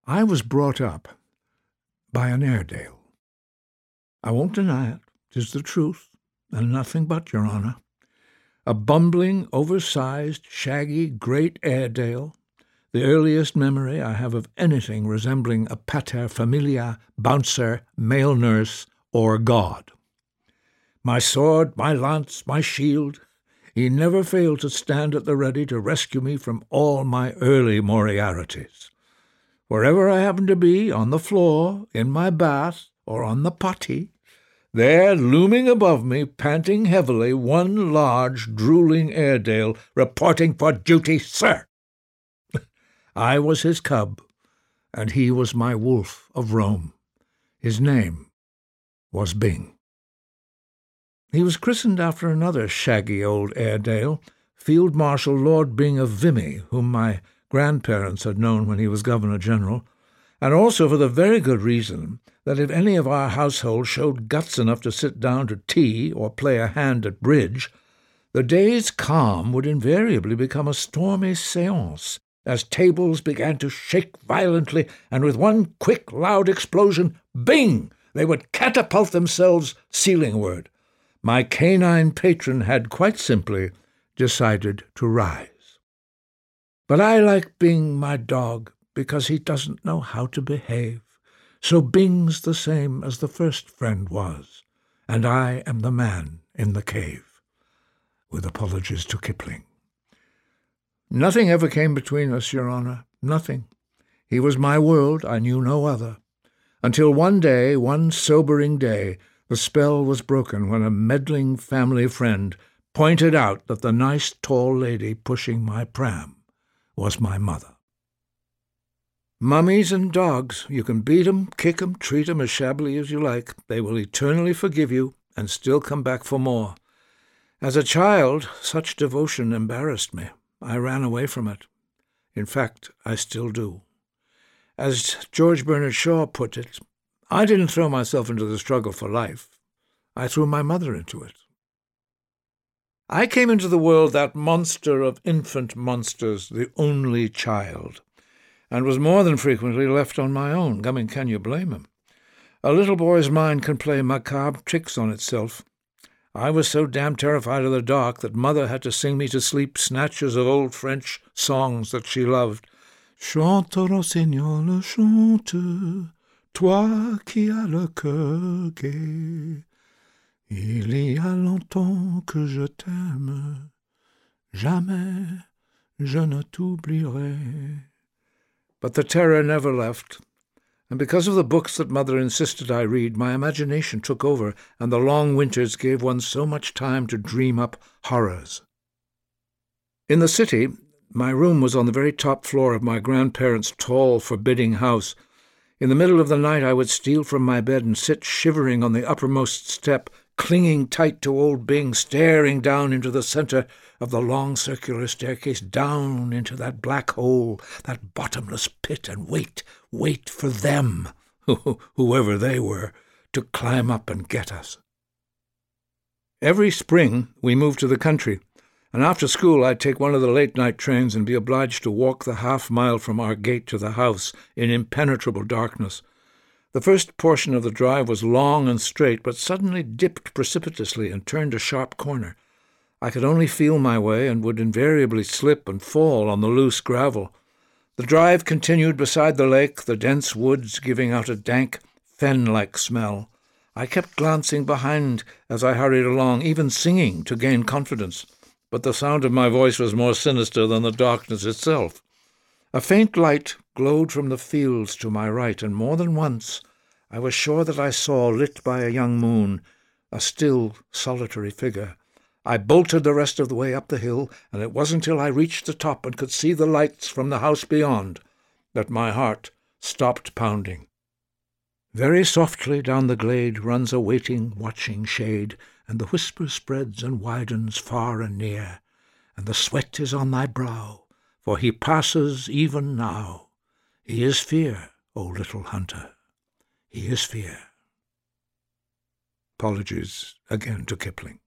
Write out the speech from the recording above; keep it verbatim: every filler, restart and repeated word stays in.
I was brought up by an Airedale. I won't deny it. 'Tis the truth, and nothing but, Your Honour. A bumbling, oversized, shaggy, great Airedale, the earliest memory I have of anything resembling a pater familia, bouncer, male nurse, or god. My sword, my lance, my shield, he never failed to stand at the ready to rescue me from all my early Moriarities. Wherever I happened to be, on the floor, in my bath, or on the potty, there, looming above me, panting heavily, one large, drooling Airedale, reporting for duty, sir. I was his cub, and he was my wolf of Rome. His name was Bing. He was christened after another shaggy old Airedale, Field Marshal Lord Bing of Vimy, whom my grandparents had known when he was Governor-General, and also for the very good reason that if any of our household showed guts enough to sit down to tea or play a hand at bridge, the day's calm would invariably become a stormy séance, as tables began to shake violently, and with one quick, loud explosion, bing! They would catapult themselves ceilingward. My canine patron had quite simply decided to rise. But I like Bing, my dog, because he doesn't know how to behave. So Bing's the same as the first friend was, and I am the man in the cave. With apologies to Kipling. Nothing ever came between us, Your Honour, nothing. He was my world, I knew no other. Until one day, one sobering day, the spell was broken when a meddling family friend pointed out that the nice tall lady pushing my pram was my mother. Mummies and dogs, you can beat 'em, kick 'em, treat 'em as shabbily as you like. They will eternally forgive you and still come back for more. As a child, such devotion embarrassed me. I ran away from it. In fact, I still do. As George Bernard Shaw put it, I didn't throw myself into the struggle for life. I threw my mother into it. I came into the world that monster of infant monsters, the only child, and was more than frequently left on my own. I mean, can you blame him? A little boy's mind can play macabre tricks on itself. I was so damn terrified of the dark that Mother had to sing me to sleep snatches of old French songs that she loved. Chante, rossignol, chante, toi qui as le cœur gai. Il y a longtemps que je t'aime, jamais je ne t'oublierai. But the terror never left, and because of the books that Mother insisted I read, my imagination took over, and the long winters gave one so much time to dream up horrors. In the city, my room was on the very top floor of my grandparents' tall, forbidding house. In the middle of the night I would steal from my bed and sit shivering on the uppermost step, clinging tight to old Bing, staring down into the centre of the long circular staircase, down into that black hole, that bottomless pit, and wait, wait for them, whoever they were, to climb up and get us. Every spring we moved to the country, and after school I'd take one of the late-night trains and be obliged to walk the half-mile from our gate to the house in impenetrable darkness. The first portion of the drive was long and straight, but suddenly dipped precipitously and turned a sharp corner. I could only feel my way and would invariably slip and fall on the loose gravel. The drive continued beside the lake, the dense woods giving out a dank, fen-like smell. I kept glancing behind as I hurried along, even singing to gain confidence, but the sound of my voice was more sinister than the darkness itself. A faint light glowed from the fields to my right, and more than once I was sure that I saw, lit by a young moon, a still, solitary figure. I bolted the rest of the way up the hill, and it wasn't till I reached the top and could see the lights from the house beyond that my heart stopped pounding. Very softly down the glade runs a waiting, watching shade, and the whisper spreads and widens far and near, and the sweat is on thy brow, for he passes even now. He is fear, O little hunter, he is fear. Apologies again to Kipling.